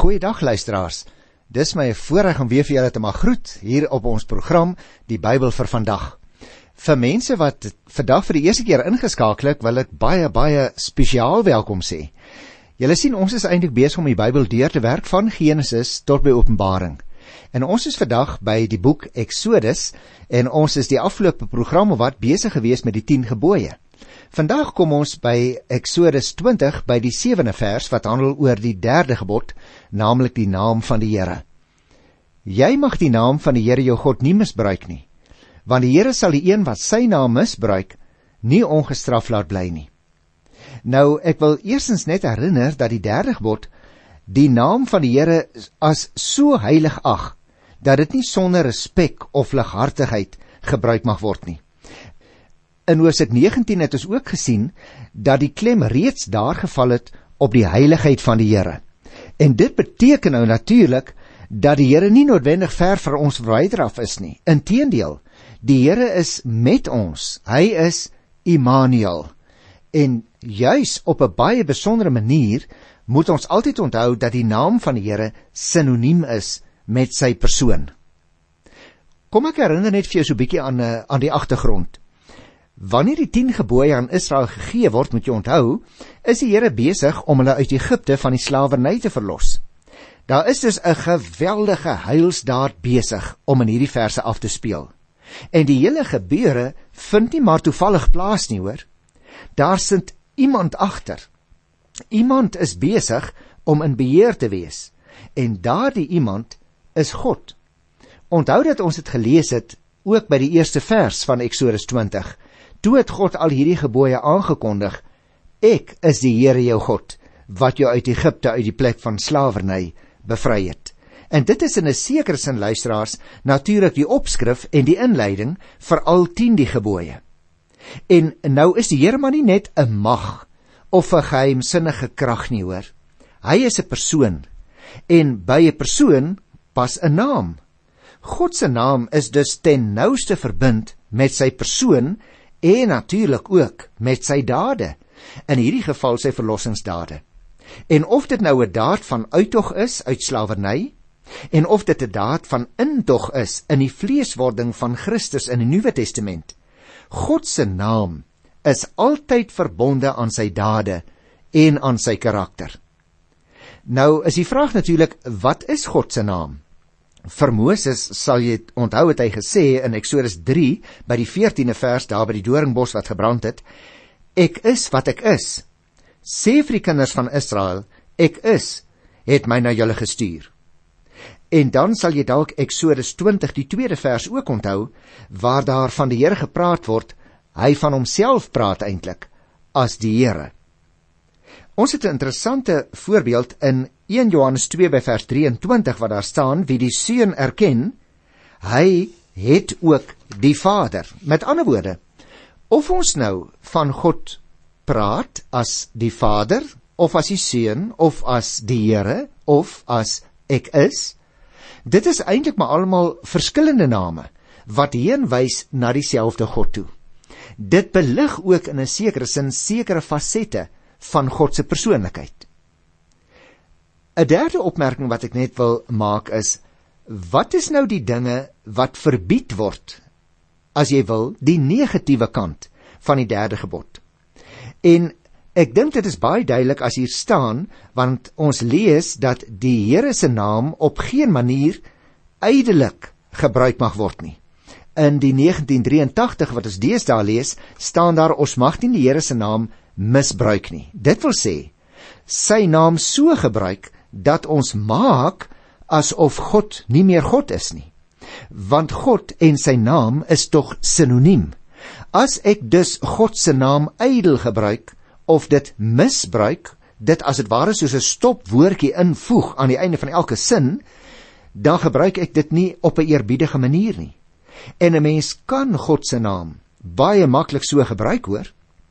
Goeiedag luisteraars, dis my voorreg om weer vir julle te mag groet hier op ons program, die Bybel vir vandag. Vir mense wat vandag vir die eerste keer ingeskakel het, wil ek baie spesiaal welkom sê. Julle sien, ons is eintlik besig om die Bybel deur te werk van Genesis tot by Openbaring. En ons is vandag by die boek Exodus, en ons is die afgelope program wat besig gewees met die 10 gebooie. Vandag kom ons by Exodus 20 by die 7de vers wat handel oor die 3de gebod, naamlik die naam van die Here. Jy mag die naam van die Here jou God nie misbruik nie, want die Here sal die een wat sy naam misbruik, nie ongestraf laat bly nie. Nou, ek wil eerstens net herinner dat die 3de gebod die naam van die Here as so heilig ag, dat dit nie sonder respek of lighartigheid gebruik mag word nie. In Hoofstuk 19 het ons ook gesien dat die klem reeds daar geval het op die heiligheid van die Here. En dit beteken nou natuurlik dat die Here nie noodwendig ver vir ons verwyder af is nie. Inteendeel, die Here is met ons. Hy is Immanuel. En juis op 'n baie besondere manier moet ons altyd onthou dat die naam van die Here sinoniem is met sy persoon. Kom ek herinner net vir jou so 'n bietjie aan die agtergrond. Wanneer die 10 gebooie aan Israel gegee word, moet jy onthou, is die Here besig om hulle uit Egipte van die slawerny te verlos. Daar is dus 'n geweldige heilsdaad besig om in hierdie verse af te speel. En die hele gebeure vind nie maar toevallig plaas nie, hoor. Daar sit iemand agter. Iemand is besig om in beheer te wees. En daardie iemand is God. Onthou dat ons het gelees het, ook by die eerste vers van Exodus 20. Toe het God al hierdie gebooie aangekondig, ek is die Here jou God, wat jou uit Egipte, uit die plek van slawerny, bevry het. En dit is in 'n sekere sin, luisteraars, natuurlik die opskrif en die inleiding vir al 10 die gebooie. En nou is die Here maar nie net 'n mag, of 'n geheimsinnige krag nie, hoor. Hy is 'n persoon, en by 'n persoon pas 'n naam. God se naam is dus ten nouste verbind met sy persoon, en natuurlik ook met sy dade, in hierdie geval sy verlossingsdade. En of dit nou 'n daad van uittog is uit slawerny, en of dit 'n daad van intog is in die vleeswording van Christus in die Nuwe Testament, God se naam is altyd verbonde aan sy dade en aan sy karakter. Nou is die vraag natuurlik, wat is God se naam? Vir Moses sal jy onthou het hy gesê in Exodus 3 by die 14de vers daar by die doringbos wat gebrand het, ek is wat ek is. Sê vir die kinders van Israel, ek is, het my na julle gestuur. En dan sal jy dalk Exodus 20 die 2de vers ook onthou, waar daar van die Here gepraat word, hy van homself praat eintlik, as die Here. Ons het 'n interessante voorbeeld in 1 Johannes 2 by vers 23, wat daar staan, wie die Seun erken, hy het ook die Vader. Met ander woorde, of ons nou van God praat as die Vader, of as die Seun, of as die Here, of as ek is, dit is eintlik maar almal verskillende name, wat heen wys na dieselfde God toe. Dit belig ook in 'n sekere sin sekere fasette van God se persoonlikheid. 'n derde opmerking wat ek net wil maak is, wat is nou die dinge wat verbied word, as jy wil, die negatiewe kant van die 3de gebod? En ek dink dit is baie duidelik as hier staan, want ons lees dat die Here se naam op geen manier ydelik gebruik mag word nie. In die 1983 wat ons deesdae lees, staan daar, ons mag nie die Here se naam misbruik nie. Dit wil sê, sy naam so gebruik, dat ons maak asof God nie meer God is nie. Want God en sy naam is tog sinoniem. As ek dus God se naam ydel gebruik, of dit misbruik, dit as het ware soos 'n stopwoordjie invoeg aan die einde van elke sin, dan gebruik ek dit nie op 'n eerbiedige manier nie. En 'n mens kan God se naam baie maklik so gebruik, hoor.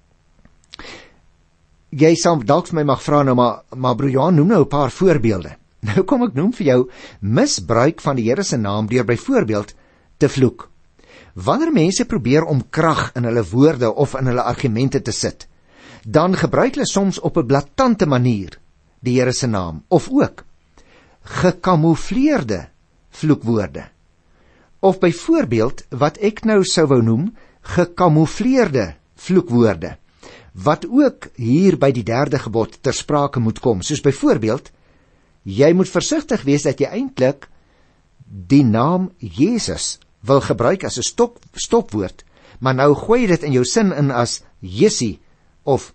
Jy sal dalk vir my mag vra, nou maar broer Johan, noem nou 'n paar voorbeelde. Nou kom ek noem vir jou misbruik van die Here se naam deur byvoorbeeld te vloek. Wanneer mense probeer om krag in hulle woorde of in hulle argumente te sit, dan gebruik hulle soms op 'n blaatante manier die Here se naam, of ook gekamoufleerde vloekwoorde. Of byvoorbeeld, wat ek nou sou wou noem, gekamoufleerde vloekwoorde, wat ook hier by die 3de gebod ter sprake moet kom, soos byvoorbeeld, jy moet versigtig wees dat jy eintlik die naam Jesus wil gebruik as 'n stopwoord, maar nou gooi jy dit in jou sin in as Jessie of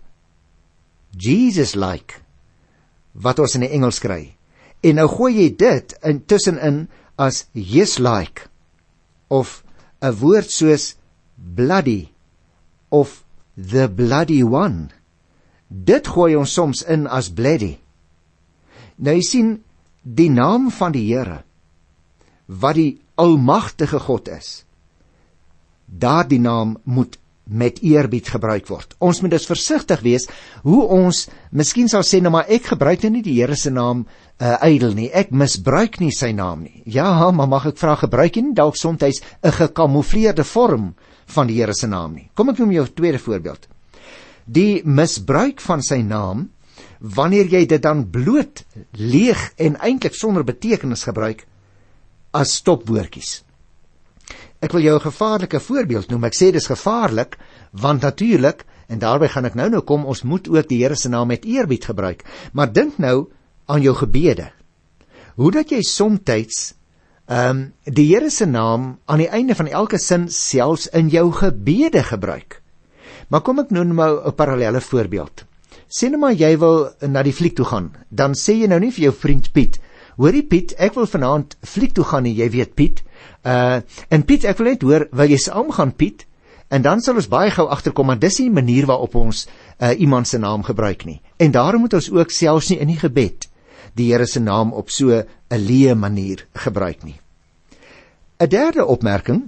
Jesus-like, wat ons in die Engels kry. En nou gooi jy dit tussenin as yes-like, of 'n woord soos bloody, of the bloody one. Dit gooi ons soms in as bloody. Nou jy sien, die naam van die Here, wat die almagtige God is, daardie naam moet met eerbied gebruik word. Ons moet dus versigtig wees hoe ons miskien sal sê, nou maar ek gebruik nie die Here se naam ydel nie, ek misbruik nie sy naam nie. Ja, maar mag ek vra, gebruik jy nie dalk soms 'n gekamoufleerde vorm van die Here se naam nie? Kom ek noem jou 'n tweede voorbeeld. Die misbruik van sy naam, wanneer jy dit dan bloot leeg en eintlik sonder betekenis gebruik as stopwoordjies. Ek wil jou 'n gevaarlike voorbeeld noem. Ek sê dis gevaarlik, want natuurlik, en daarby gaan ek nou kom, ons moet ook die Here se naam met eerbied gebruik. Maar dink nou aan jou gebede. Hoe dat jy somtyds die Here se naam aan die einde van elke sin selfs in jou gebede gebruik. Maar kom ek noem nou 'n parallelle voorbeeld. Sê nou maar jy wil na die fliek toe gaan, dan sê jy nou nie vir jou vriend Piet, hoorie Piet, ek wil vanaand fliek toe gaan, en jy weet Piet, en Piet, ek wil net hoor, wil jy saam gaan Piet? En dan sal ons baie gou agterkom, maar dis nie die manier waarop ons iemand se naam gebruik nie. En daarom moet ons ook selfs nie in die gebed die Here se naam op so 'n leë manier gebruik nie. 'n Derde opmerking,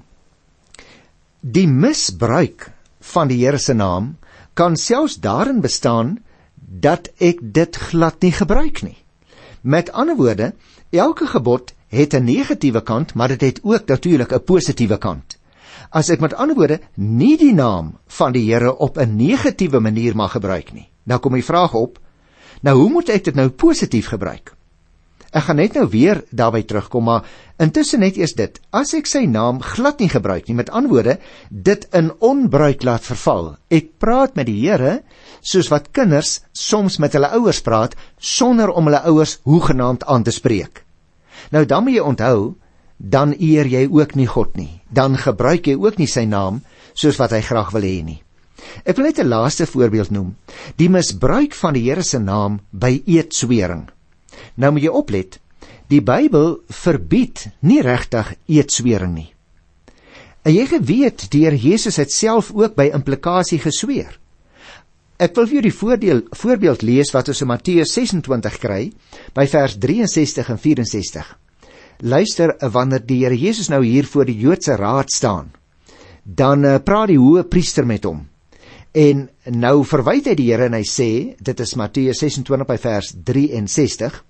die misbruik van die Here se naam kan selfs daarin bestaan dat ek dit glad nie gebruik nie. Met ander woorde, elke gebod het 'n negatiewe kant, maar dit het ook natuurlik 'n positiewe kant. As ek met ander woorde nie die naam van die Here op 'n negatiewe manier mag gebruik nie, nou kom die vraag op, nou hoe moet ek dit nou positief gebruik? Ek gaan net nou weer daarby terugkom, maar intussen net eers dit, as ek sy naam glad nie gebruik nie, met ander woorde, dit in onbruik laat verval, ek praat met die Here, soos wat kinders soms met hulle ouers praat, sonder om hulle ouers hoegenaamd aan te spreek. Nou dan moet jy onthou, dan eer jy ook nie God nie, dan gebruik jy ook nie sy naam, soos wat hy graag wil hê nie. Ek wil net 'n laaste voorbeeld noem, die misbruik van die Here se naam by eetswering. Nou moet jy oplet, die Bybel verbied nie regtig eetswering nie. En jy geweet, die Here Jesus het self ook by implikasie gesweer. Ek wil vir jou die voorbeeld lees wat ons in Matteus 26 kry, by vers 63 en 64. Luister, wanneer die Here Jesus nou hier voor die Joodse raad staan, dan praat die hoë priester met hom. En nou verwyd hy die Here en hy sê, dit is Matteus 26 by vers 63,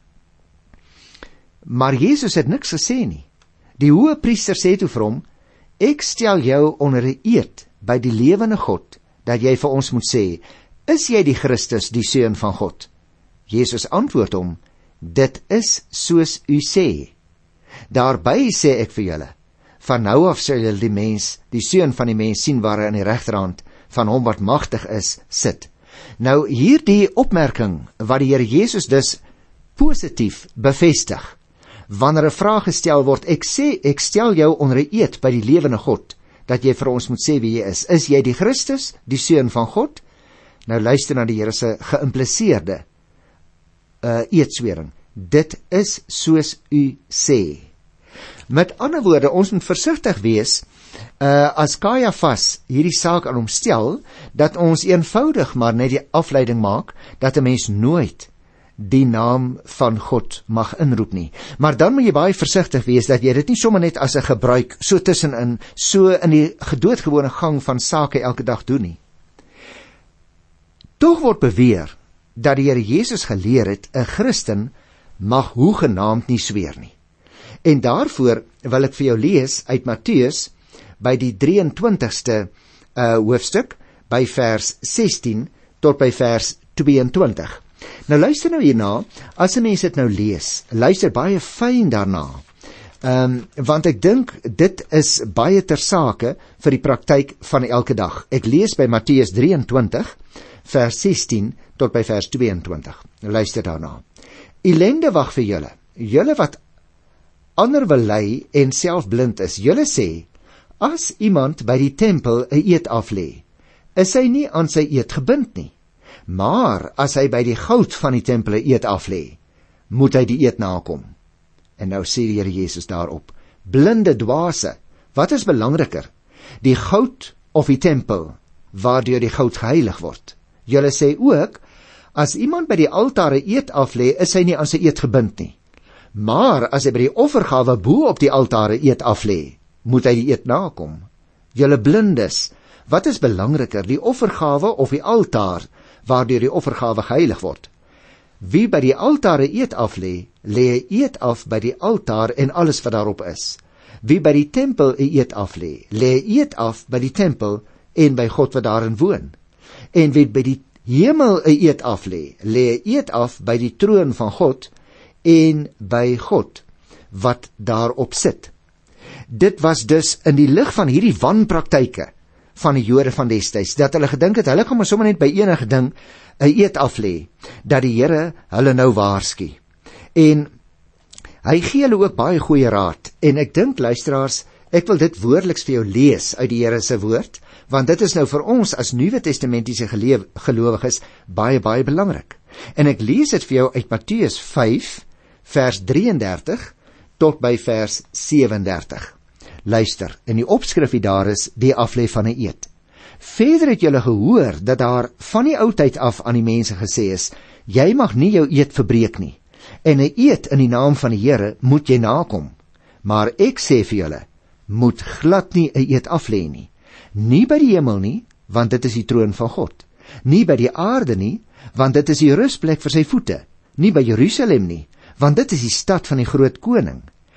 maar Jesus het niks gesê nie. Die hoë priester sê toe vir hom, ek stel jou onder 'n eed by die lewende God, dat jy vir ons moet sê, is jy die Christus, die Seun van God? Jesus antwoord hom, dit is soos u sê. Daarby sê ek vir julle, van nou af sal julle die Seun van die mens sien waar hy aan die regterhand van hom wat magtig is, sit. Nou hierdie opmerking, wat die Here Jesus dus positief bevestig, wanneer 'n vraag gestel word, ek stel jou onder 'n eed by die lewende God, dat jy vir ons moet sê wie jy is jy die Christus, die Seun van God? Nou luister na die Here se geïmpliseerde eedswering, dit is soos u sê. Met ander woorde, ons moet versigtig wees, as Kajafas hierdie saak aan hom stel, dat ons eenvoudig maar net die afleiding maak, dat 'n mens nooit die naam van God mag inroep nie. Maar dan moet jy baie versigtig wees, dat jy dit nie sommer net as 'n gebruik, so tussenin, so in die doodgewone gang van sake elke dag doen nie. Tog word beweer, dat die Here Jesus geleer het, 'n Christen mag hoegenaamd nie sweer nie. En daarvoor wil ek vir jou lees uit Matteus, by die 23ste hoofstuk, by vers 16 tot by vers 22. Nou luister nou hierna, as 'n mens dit nou lees, luister baie fyn daarna, want ek dink dit is baie ter sake vir die praktyk van elke dag. Ek lees by Matteus 23, vers 16 tot by vers 22. Luister daarna. Ellende wag vir julle, julle wat ander wil lei en self blind is. Julle sê, as iemand by die tempel 'n eed aflê, is hy nie aan sy eed gebind nie. Maar as hy by die goud van die tempel 'n eed aflê, moet hy die eed nakom. En nou sê die Here Jesus daarop, blinde dwaase, wat is belangriker, die goud of die tempel, waardeur die goud geheilig word? Julle sê ook, as iemand by die altaar 'n eed aflê, is hy nie aan sy eed gebind nie. Maar as hy by die offergawe bo op die altaar 'n eed aflê, moet hy die eed nakom. Julle blindes, wat is belangriker, die offergawe of die altaar, waardeur die offergawe geheilig word? Wie by die altaar 'n eed aflê, lê 'n eed af by die altaar en alles wat daarop is. Wie by die tempel 'n eed aflê, lê 'n eed af by die tempel en by God wat daarin woon. En wie by die hemel 'n eed aflê, lê 'n eed af by die troon van God en by God wat daarop sit. Dit was dus in die lig van hierdie wanpraktyke van die Jode van destyds, dat hulle gedink het, hulle gaan maar sommer net by enige ding 'n eed aflê, dat die Here hulle nou waarsku. En hy gee hulle ook baie goeie raad, en ek dink, luisteraars, ek wil dit woordeliks vir jou lees uit die Here se woord, want dit is nou vir ons as Nuwe Testamentiese gelowiges baie, baie belangrik. En ek lees dit vir jou uit Matteus 5, vers 33 tot by vers 37. Luister, in die opskrif hier daar is die aflê van 'n eed. Verder het julle gehoor dat daar van die oudheid af aan die mense gesê is, jy mag nie jou eed verbreek nie, en 'n eed in die naam van die Here moet jy nakom. Maar ek sê vir julle, moet glad nie 'n eed aflê nie. Nie by die hemel nie, want dit is die troon van God. Nie by die aarde nie, want dit is die rusplek vir sy voete. Nie by Jerusalem nie, want dit is die stad van die groot koning.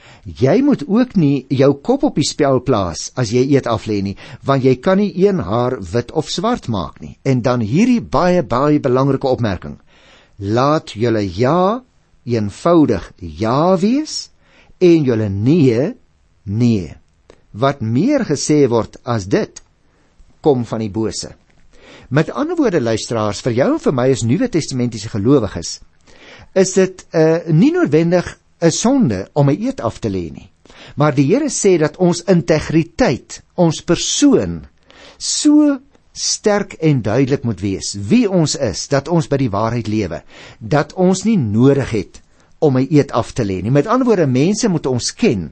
Jy moet ook nie jou kop op die spel plaas as jy eed aflê nie, want jy kan nie een haar wit of swart maak nie. En dan hierdie baie, baie belangrike opmerking. Laat julle ja eenvoudig ja wees en julle nee, nee. Wat meer gesê word as dit, kom van die bose. Met ander woorde, luisteraars, vir jou en vir my as Nuwe Testamentiese gelowiges, is dit nie noodwendig 'n sonde om 'n eed af te lê nie. Maar die Here sê dat ons integriteit, ons persoon, so sterk en duidelik moet wees, wie ons is, dat ons by die waarheid lewe, dat ons nie nodig het om 'n eed af te lê nie. Met ander woorde, mense moet ons ken,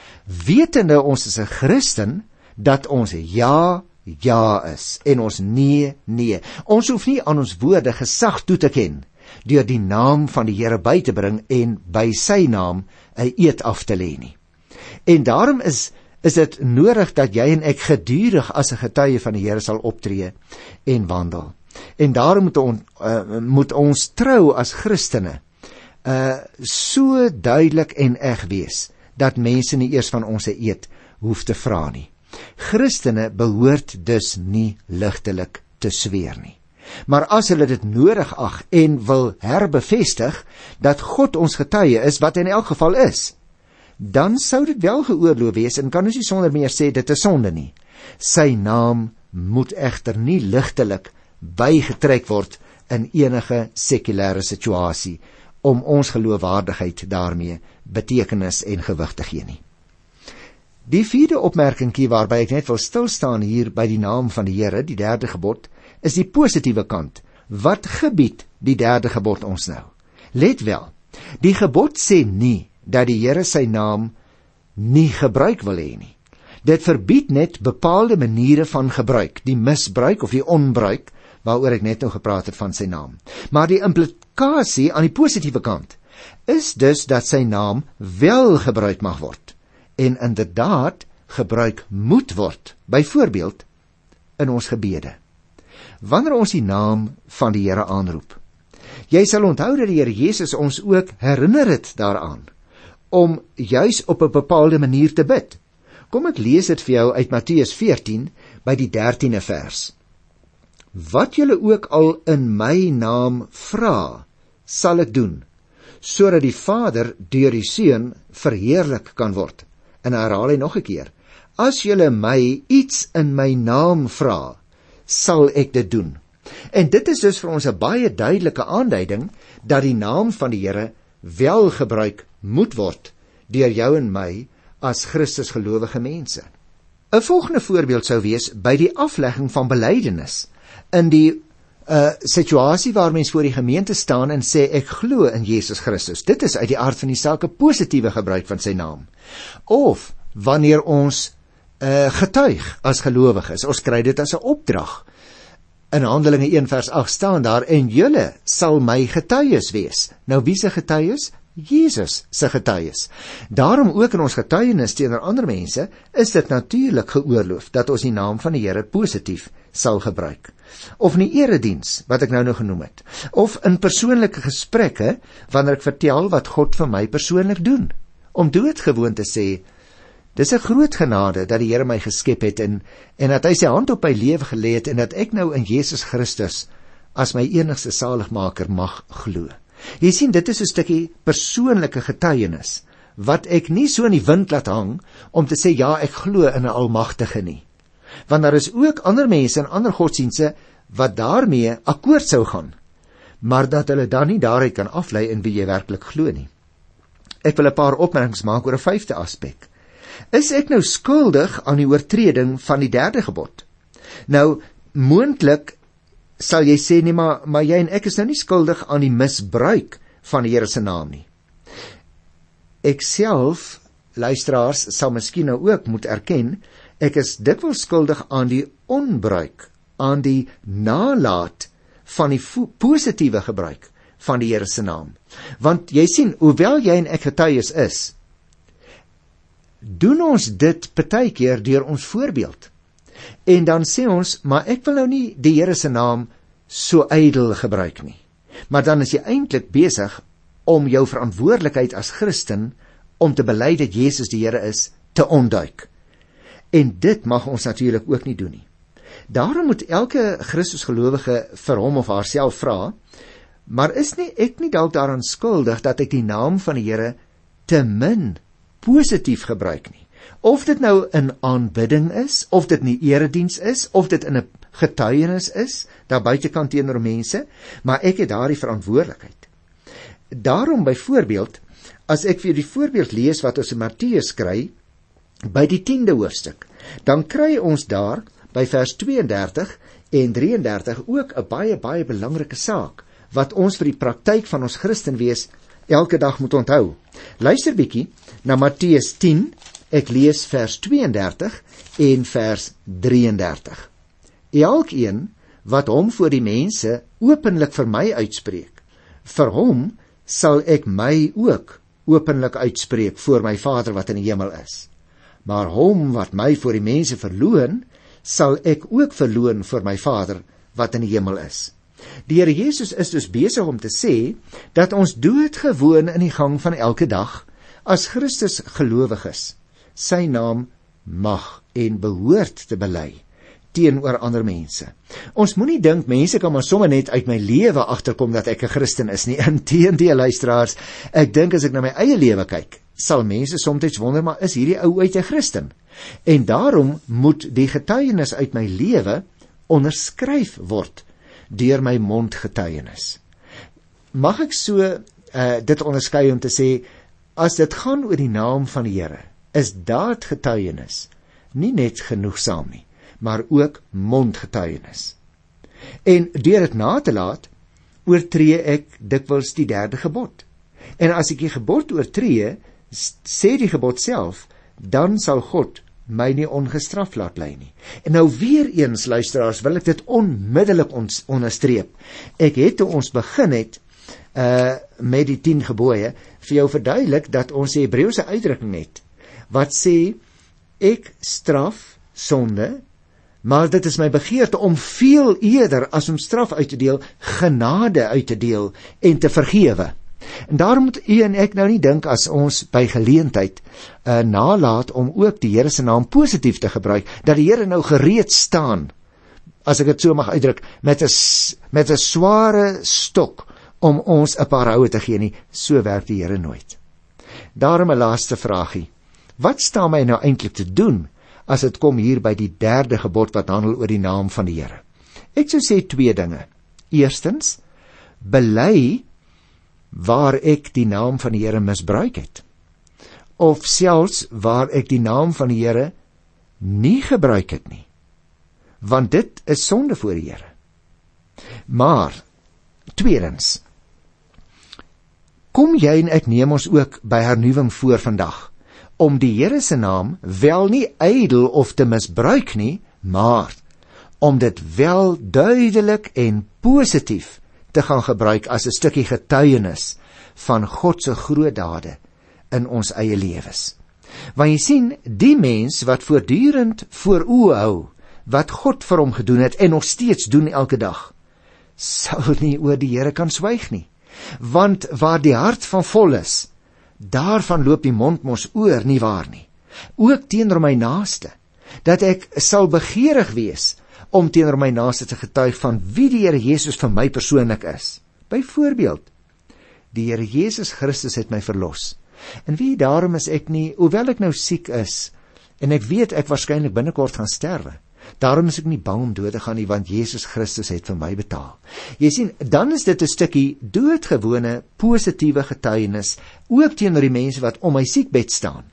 wetende ons is 'n Christen, dat ons ja, ja is, en ons nee, nee. Ons hoef nie aan ons woorde gesag toe te ken, deur die naam van die Here by te bring en by sy naam 'n eed af te lê nie. En daarom is dit nodig dat jy en ek gedurig as 'n getuie van die Here sal optree en wandel. En daarom moet ons trou as Christene so duidelik en eg wees, dat mense nie eers van ons 'n eed hoef te vra nie. Christene behoort dus nie ligtelik te sweer nie. Maar as hulle dit nodig ag en wil herbevestig dat God ons getuie is, wat in elk geval is, dan sou dit wel geoorloof wees en kan ons nie sonder meer sê dit is sonde nie. Sy naam moet egter nie ligtelik bygetrek word in enige sekulêre situasie om ons geloofwaardigheid daarmee betekenis en gewig te gee nie. Die vierde opmerkingie waarby ek net wil stilstaan hier by die naam van die Here, die derde gebod, is die positiewe kant. Wat gebied die derde gebod ons nou? Let wel, die gebod sê nie dat die Here sy naam nie gebruik wil hê nie. Dit verbied net bepaalde maniere van gebruik, die misbruik of die onbruik, waaroor ek net nou gepraat het van sy naam. Maar die implikasie aan die positiewe kant is dus dat sy naam wel gebruik mag word en inderdaad gebruik moet word, byvoorbeeld in ons gebede. Wanneer ons die naam van die Here aanroep, jy sal onthou dat die Here Jesus ons ook herinner het daaraan om juis op 'n bepaalde manier te bid. Kom ek lees dit vir jou uit Matteus 14 by die 13de vers. Wat julle ook al in my naam vra, sal ek doen, sodat die Vader deur die Seun verheerlik kan word. En herhaal hy nog 'n keer, as julle my iets in my naam vra, sal ek dit doen. En dit is dus vir ons 'n baie duidelike aanduiding, dat die naam van die Here wel gebruik moet word, deur jou en my, as Christus gelowige mense. 'n Volgende voorbeeld sou wees, by die aflegging van belydenis, in die situasie waar mens voor die gemeente staan en sê, ek glo in Jesus Christus. Dit is uit die aard van die saak 'n positiewe gebruik van sy naam. Of, wanneer ons getuig as gelowiges, ons kry dit as 'n opdrag. In Handelinge 1 vers 8 staan daar, en julle sal my getuies wees. Nou wie se getuies? Jesus se getuies. Daarom ook in ons getuienis teenoor ander mense, is dit natuurlik geoorloof, dat ons die naam van die Here positief sal gebruik. Of in die erediens, wat ek nou genoem het. Of in persoonlike gesprekke, wanneer ek vertel wat God vir my persoonlik doen. Om doodgewoon te sê, dis 'n groot genade dat die Here my geskep het en dat hy sy hand op my lewe gelê het en dat ek nou in Jesus Christus as my enigste saligmaker mag glo. Jy sien, dit is 'n stukkie persoonlike getuienis wat ek nie so in die wind laat hang om te sê ja, ek glo in 'n almagtige nie. Want daar is ook ander mense en ander godsdienste wat daarmee akkoord sou gaan, maar dat hulle dan nie daaruit kan aflei in wie jy werklik glo nie. Ek wil 'n paar opmerkings maak oor 'n 5de aspek. Is ek nou skuldig aan die oortreding van die 3de gebod? Nou, moontlik sal jy sê, nee, maar jy en ek is nou nie skuldig aan die misbruik van die Here se naam nie. Ek self, luisteraars, sal miskien nou ook moet erken, ek is dikwels skuldig aan die onbruik, aan die nalaat van die positiewe gebruik van die Here se naam. Want jy sien, hoewel jy en ek getuies is, doen ons dit partykeer deur ons voorbeeld. En dan sê ons, maar ek wil nou nie die Here se naam so ydel gebruik nie. Maar dan is jy eintlik besig om jou verantwoordelikheid as Christen, om te bely dat Jesus die Here is, te ontduik. En dit mag ons natuurlik ook nie doen nie. Daarom moet elke Christusgelowige vir hom of haarself vra, maar is nie ek nie dalk daaraan skuldig dat ek die naam van die Here te min positief gebruik nie? Of dit nou in aanbidding is, of dit in die erediens is, of dit in 'n getuienis is, daar buitekant teenoor mense, maar ek het daardie verantwoordelikheid. Daarom byvoorbeeld, as ek vir die voorbeeld lees wat ons in Matteus kry, by die 10de hoofstuk, dan kry ons daar, by vers 32 en 33, ook 'n baie belangrike saak, wat ons vir die praktyk van ons Christenwees elke dag moet onthou. Luister bietjie na Matteus 10, ek lees vers 32 en vers 33. Elkeen wat hom voor die mense openlik vir my uitspreek, vir hom sal ek my ook openlik uitspreek voor my Vader wat in die hemel is. Maar hom wat my voor die mense verloon, sal ek ook verloon voor my Vader wat in die hemel is. Die Here Jesus is dus besig om te sê, dat ons doodgewoon in die gang van elke dag, as Christus gelowig is, sy naam mag en behoort te bely teenoor ander mense. Ons moenie dink, mense kan maar sommer net uit my lewe agterkom dat ek 'n Christen is nie. Inteendeel, luisteraars, ek dink as ek na my eie lewe kyk, sal mense soms wonder, maar is hierdie ou uit 'n Christen? En daarom moet die getuienis uit my lewe onderskryf word deur my mondgetuienis. Mag ek so dit onderskei om te sê, as dit gaan oor die naam van die Here, is daadgetuienis nie net genoegsaam nie, maar ook mondgetuienis. En deur dit na te laat, oortree ek dikwels die 3de gebod. En as ek die gebod oortree, sê die gebod self, dan sal God my nie ongestraf laat bly nie. En nou weer eens, luisteraars, wil ek dit onmiddellik onderstreep. Ek het toe ons begin het met die 10 gebooie, vir jou verduidelik dat ons die Hebreëse uitdrukking het, wat sê, ek straf sonde, maar dit is my begeerte om veel eerder as om straf uit te deel, genade uit te deel en te vergewe. En daarom moet u en ek nou nie dink as ons by geleentheid nalaat om ook die Here se naam positief te gebruik, dat die Here nou gereed staan, as ek dit so mag uitdruk, met 'n sware stok om ons 'n paar houe te gee nie. So werk die Here nooit. Daarom 'n laaste vraagie. Wat staan my nou eintlik te doen as dit kom hier by die 3de gebod wat handel oor die naam van die Here? Ek sou sê 2 dinge. Eerstens, bely waar ek die naam van die Here misbruik het, of selfs waar ek die naam van die Here nie gebruik het nie, want dit is sonde voor die Here. Maar, tweedens, kom jy en ek neem ons ook by hernuwing voor vandag, om die Here se naam wel nie ydel of te misbruik nie, maar om dit wel duidelik en positief te gaan gebruik as 'n stukkie getuienis van God se groot dade in ons eie lewens. Want jy sien, die mens wat voortdurend voor oë hou wat God vir hom gedoen het en nog steeds doen elke dag, sal nie oor die Here kan swyg nie. Want waar die hart van vol is, daarvan loop die mond mos oor, nie waar nie. Ook teenoor my naaste, dat ek sal begeerig wees om teenoor my naaste te getuig van wie die Here Jesus vir my persoonlik is. Byvoorbeeld, die Here Jesus Christus het my verlos. En wie, daarom is ek nie, hoewel ek nou siek is, en ek weet ek waarskynlik binnekort gaan sterwe, daarom is ek nie bang om dood te gaan nie, want Jesus Christus het vir my betaal. Jy sien, dan is dit 'n stukkie doodgewone, positiewe getuienis, ook teenoor die mense wat om my siekbed staan.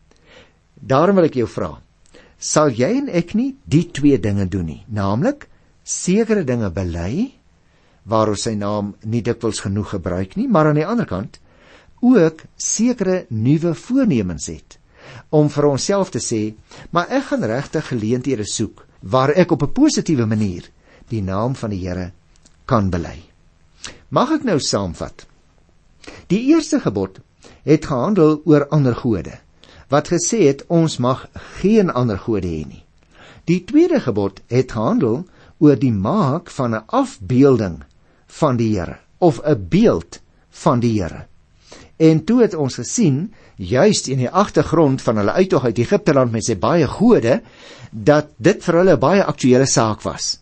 Daarom wil ek jou vra, sal jy en ek nie die 2 dinge doen nie, naamlik sekere dinge bely, waar ons sy naam nie dikwels genoeg gebruik nie, maar aan die ander kant ook sekere nuwe voornemens het, om vir onsself te sê, maar ek gaan regtig geleenthede soek, waar ek op 'n positiewe manier die naam van die Here kan bely. Mag ek nou saamvat? Die eerste gebod het gehandel oor ander gode, wat gesê het, ons mag geen ander gode hê nie. Die tweede gebod het gehandel oor die maak van 'n afbeelding van die Here, of 'n beeld van die Here. En toe het ons gesien, juist in die agtergrond van hulle uittog uit Egipteland met sy baie gode, dat dit vir hulle 'n baie aktuele saak was.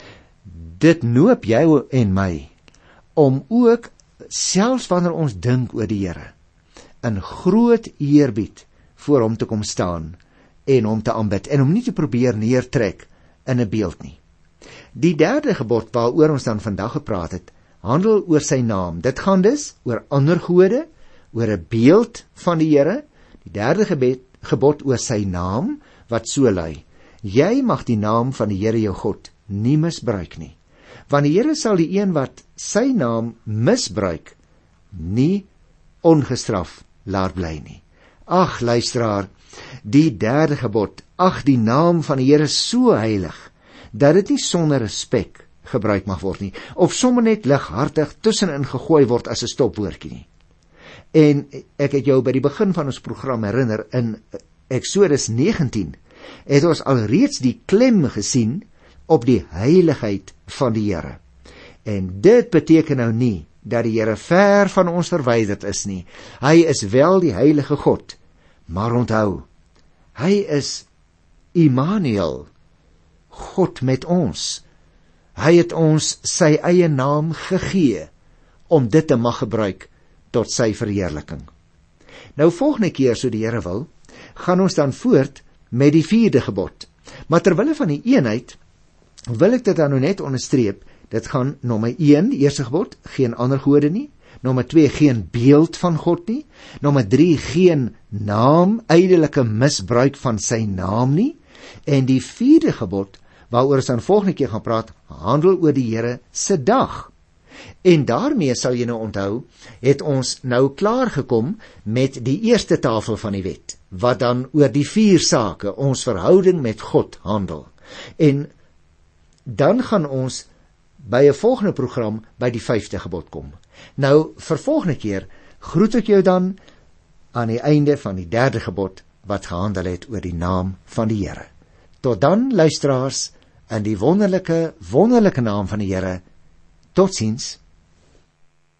Dit noop jou en my om ook, selfs wanneer ons dink oor die Here, in groot eerbied voor hom te kom staan en hom te aanbid, en hom nie te probeer neertrek in 'n beeld nie. Die derde gebod waaroor ons dan vandag gepraat het, handel oor sy naam. Dit gaan dus oor ander gode, oor 'n beeld van die Here. Die derde gebod oor sy naam, wat so lui: jy mag die naam van die Here jou God nie misbruik nie, want die Here sal die een wat sy naam misbruik nie ongestraf laat bly nie. Ag, luisteraar, die derde gebod, die naam van die Here is so heilig, dat dit nie sonder respek gebruik mag word nie, of sommer net lighartig tussenin gegooi word as 'n stopwoordjie nie. En ek het jou by die begin van ons program herinner, in Exodus 19 het ons alreeds die klem gesien op die heiligheid van die Here. En dit beteken nou nie dat die Here ver van ons verwyderd is nie. Hy is wel die heilige God, maar onthou, hy is Immanuel, God met ons. Hy het ons sy eie naam gegee, om dit te mag gebruik tot sy verheerliking. Nou volgende keer, so die Here wil, gaan ons dan voort met die 4de gebod. Maar terwille van die eenheid, wil ek dit dan nou net onderstreep. Dit gaan nommer 1, die eerste gebod, geen ander gode nie. Nommer 2, geen beeld van God nie. Nommer 3, geen naam, ydelike misbruik van sy naam nie. En die 4de gebod, waaroor ons dan volgende keer gaan praat, handel oor die Here se dag. En daarmee sal jy nou onthou, het ons nou klaar gekom met die eerste tafel van die wet, wat dan oor die 4 sake, ons verhouding met God handel. En dan gaan ons by 'n volgende program by die 5de gebod kom. Nou, vir volgende keer groet ek jou dan aan die einde van die 3de gebod, wat gehandel het oor die naam van die Here. Tot dan, luisteraars, in die wonderlike naam van die Here, totsiens.